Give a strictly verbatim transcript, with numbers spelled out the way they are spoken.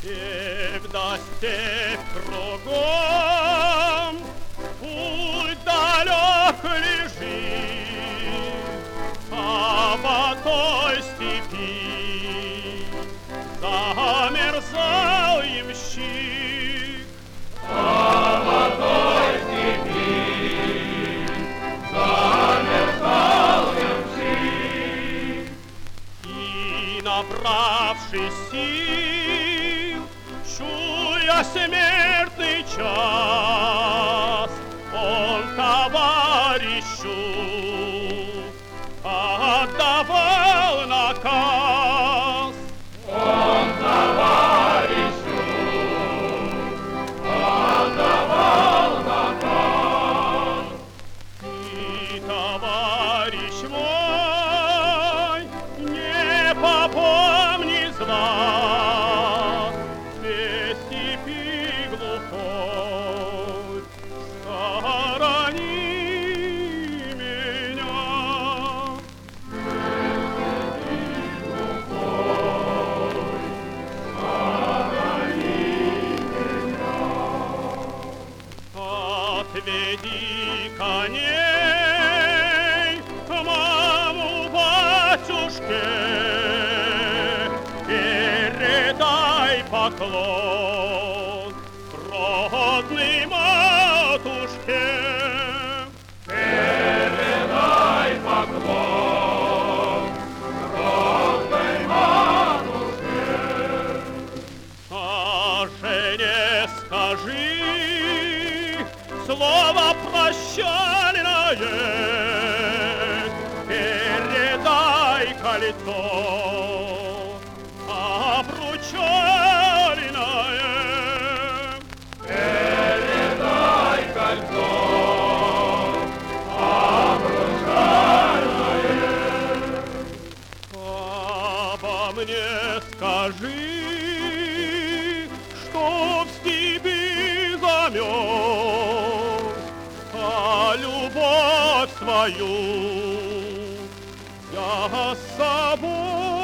Степь да степь кругом, путь далек лежит, а по той степи замерзал ямщик. А по той степи замерзал ямщик. И, набравшись сил, чуя смертный час, он товарищу отдавал наказ. Он товарищу отдавал наказ. Ты, товарищ мой, не попомни зла, без степи глухой, сторони меня. Отведи коней к моему батюшке, передай поклон родной матушке. Передай поклон родной матушке. А жене скажи слово прощальное, передай кольцо обручальное. Передай кольцо обручальное. Обо мне скажи, что в степи замёрз, а любовь свою я с собой